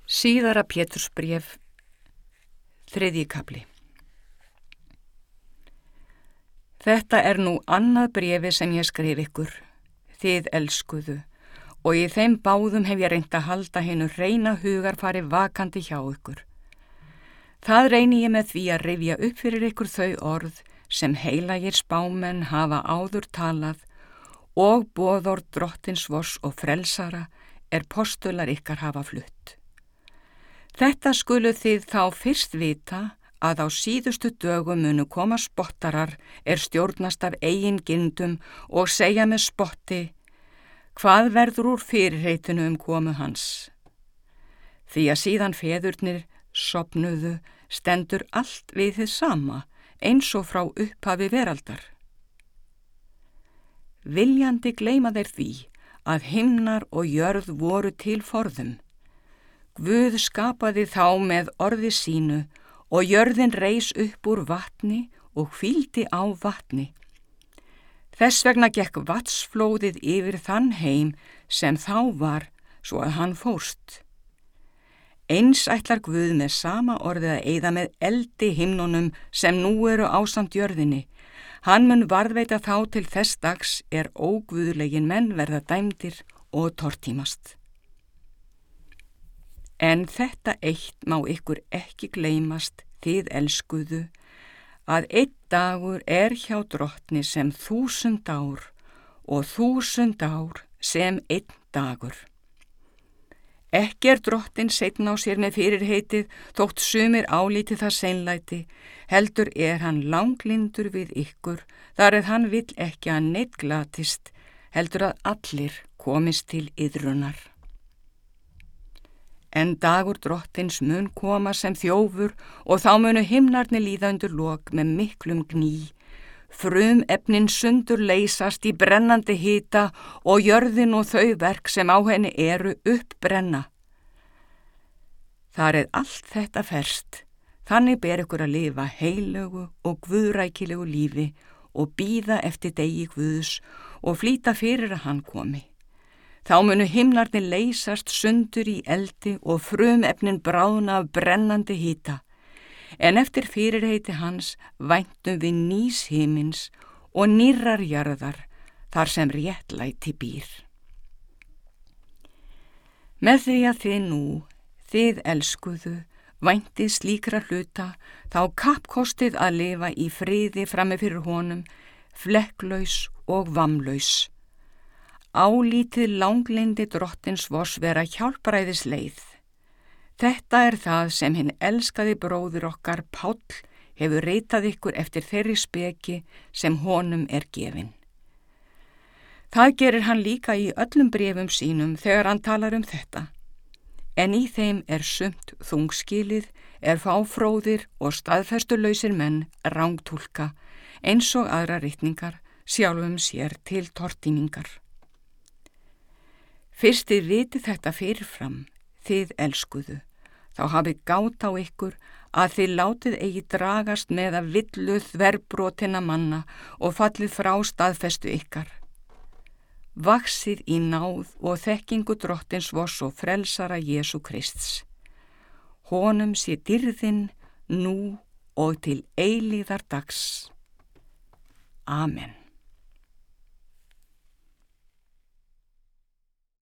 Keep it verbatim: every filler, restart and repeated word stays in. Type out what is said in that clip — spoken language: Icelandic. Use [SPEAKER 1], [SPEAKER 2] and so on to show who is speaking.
[SPEAKER 1] Síðara Pétursbréf, þriðji kafli. Þetta er nú annað bréfi sem ég skrif ykkur, þið elskuðu, og í þeim báðum hef ég reynt að halda hinu hreina hugarfari vakandi hjá ykkur. Það reyni ég með því að rifja upp fyrir ykkur þau orð sem heilagir spámenn hafa áður talað og boðorð Drottins vors og frelsara er postular ykkar hafa flutt. Þetta skuluð þið þá fyrst vita að á síðustu dögum munu koma spottarar er stjórnast af eigin gindum og segja með spotti: hvað verður úr fyrirheitinu um komu hans? Því að síðan feðurnir sofnuðu stendur allt við þið sama, eins og frá upphafi veraldar. Viljandi gleyma þeir því að himnar og jörð voru til forðum. Guð skapaði þá með orði sínu og jörðin reis upp úr vatni og hvíldi á vatni. Þess vegna gekk vatnsflóðið yfir þann heim sem þá var svo að hann fórst. Eins ætlar Guð með sama orðið að eyða með eldi himnunum sem nú eru ásamt jörðinni. Hann mun varðveita þá til þess dags er óguðlegin menn verða dæmdir og tortímast. En þetta eitt má ykkur ekki gleymast, þið elskuðu, að einn dagur er hjá Drottni sem þúsund ár og þúsund ár sem einn dagur. Ekki er Drottinn seinn á sér með fyrirheitið þótt sumir álíti það seinlæti, heldur er hann langlindur við ykkur, þar eð hann vill ekki að neitt glatist, heldur að allir komist til iðrunar. En dagur Drottins mun koma sem þjófur og þá munu himnarnir líða undir lok með miklum gný. Frum efnin sundur leysast í brennandi hita og jörðin og þau verk sem á henni eru uppbrenna. Þar er allt þetta ferst, þannig ber ykkur að lifa heilögu og guðrækilegu lífi og bíða eftir degi Guðs og flýta fyrir að hann komi. Þá munu himnarnir leysast sundur í eldi og frumefnin bráðna af brennandi hita, en eftir fyrirheiti hans væntum við nýs himins og nýrrar jarðar þar sem réttlæti býr. Með því að þið nú, þið elskuðu, væntið slíkra hluta, þá kappkostið að lifa í friði frammi fyrir honum, flekklaus og vammlaus. Álítið langlindi Drottins vors vera hjálparæðis leið. Þetta er það sem hinn elskaði bróðir okkar Páll hefur ritað ykkur eftir þeirri speki sem honum er gefin. Það gerir hann líka í öllum bréfum sínum þegar hann talar um þetta. En í þeim er sumt þungskilið, er fáfróðir og staðfestulausir menn rangtúlka, eins og aðra ritningar, sjálfum sér til tortímingar. Fyrst þið vitið þetta fyrirfram, þið elskuðu, þá hafið gát á ykkur að þið látið eigi dragast með að villu þverbrotinna manna og fallið frá staðfestu ykkar. Vaxið í náð og þekkingu Drottins vors og frelsara Jesú Krists. Honum sé dýrðin nú og til eilíðar dags. Amen.